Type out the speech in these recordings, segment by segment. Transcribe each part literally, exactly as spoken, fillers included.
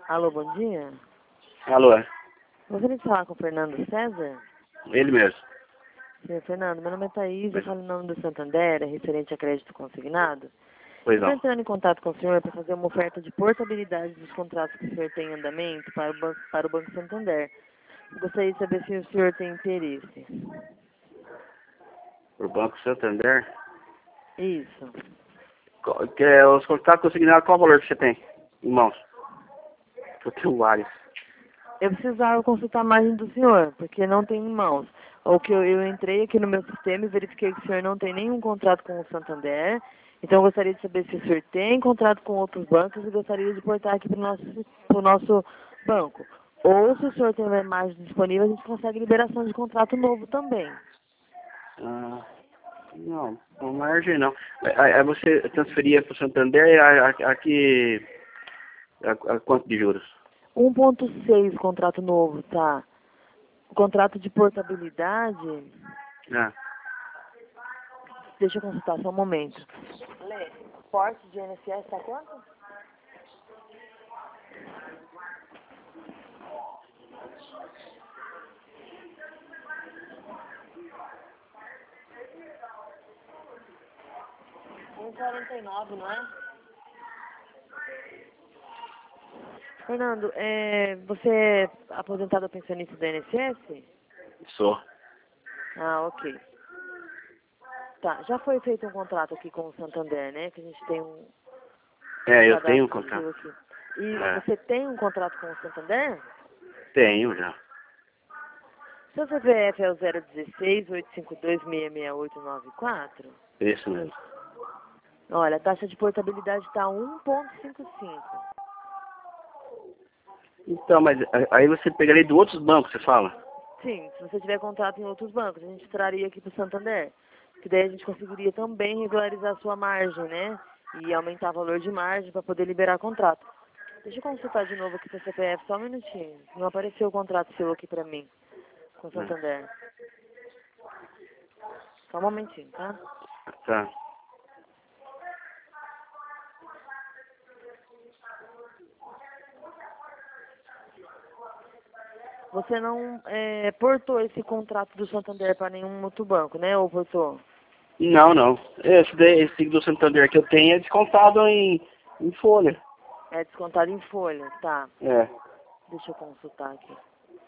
Alô, bom dia. Alô, Gostaria de falar com o Fernando César? ele mesmo. Senhor Fernando, meu nome é Thaís, eu Pois, falo em nome do Santander, é referente a crédito consignado. pois Estou não. entrando em contato com o senhor para fazer uma oferta de portabilidade dos contratos que o senhor tem em andamento para o Banco, para o Banco Santander. Gostaria de saber se o senhor tem interesse. Pro Banco Santander. Isso. Qual- Que é, os contratos consignados, qual o valor que você tem em mãos? Eu tenho vários. Eu precisava consultar a margem do senhor, porque não tem em mãos. Ou que eu, eu entrei aqui no meu sistema e verifiquei que o senhor não tem nenhum contrato com o Santander. Então eu gostaria de saber se o senhor tem contrato com outros bancos e gostaria de portar aqui para o nosso, pro nosso banco. Ou se o senhor tem uma margem disponível, a gente consegue liberação de contrato novo também. Ah, não, não margem não. Aí aí você transferia para o Santander a, a, aqui a, a quanto de juros? um ponto seis o contrato novo, tá? O contrato de portabilidade, Ah, deixa eu consultar só um momento. Lê, porte de I N S S tá quanto? um e quarenta e nove, não é? Fernando, é, você é aposentado ou pensionista do I N S S? sou. Ah, ok. Tá, já foi feito um contrato aqui com o Santander, né? Que a gente tem um, um É, eu tenho um cadastro contrato. seu aqui. E É, você tem um contrato com o Santander? tenho já. Seu C P F é o zero um seis, oito cinco dois, seis seis oito nove quatro? Isso mesmo. Olha, a taxa de portabilidade está um ponto cinquenta e cinco. Então, mas a- aí você pegaria de outros bancos, você fala? Sim, se você tiver contrato em outros bancos, a gente traria aqui para o Santander. Que daí a gente conseguiria também regularizar a sua margem, né? E aumentar o valor de margem para poder liberar contrato. Deixa eu consultar de novo aqui seu C P F, só um minutinho. Não apareceu o contrato seu aqui para mim, com o É, Santander. Só um momentinho, tá? tá. Você não é, portou esse contrato do Santander para nenhum outro banco, né? Ou portou? Não, não. Esse, daí- esse do Santander que eu tenho é descontado em, em folha. É descontado em folha, tá. É. Deixa eu consultar aqui.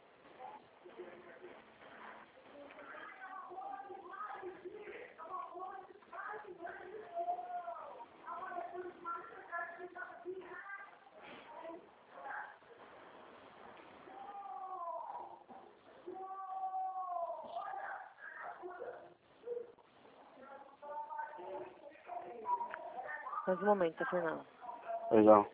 Mais um momento, tá, Fernando? Legal.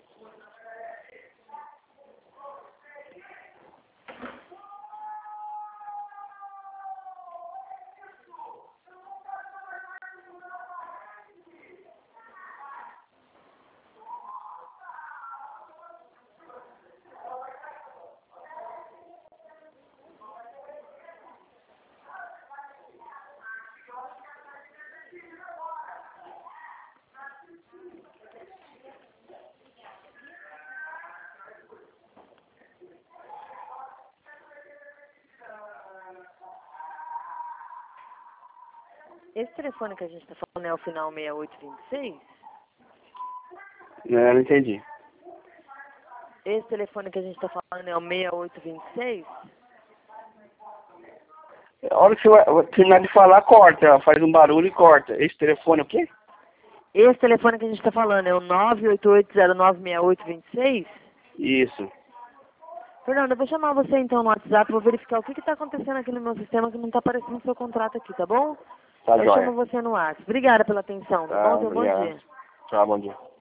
Esse telefone que a gente tá falando é o final seis oito dois seis? É, não entendi. Esse telefone que a gente tá falando é o seis oito dois seis? A hora que você vai vai terminar de falar, corta. Faz um barulho e corta. Esse telefone é o quê? Esse telefone que a gente tá falando é o nove oito oito zero nove seis oito dois seis? Isso. Fernando, eu vou chamar você então no WhatsApp, vou verificar o que está acontecendo aqui no meu sistema que não está aparecendo seu contrato aqui, tá bom? Tá Eu chamo jóia. você no WhatsApp. Obrigada pela atenção, tá bom? Tá, Tenha um bom obrigado. dia. Tchau, bom dia.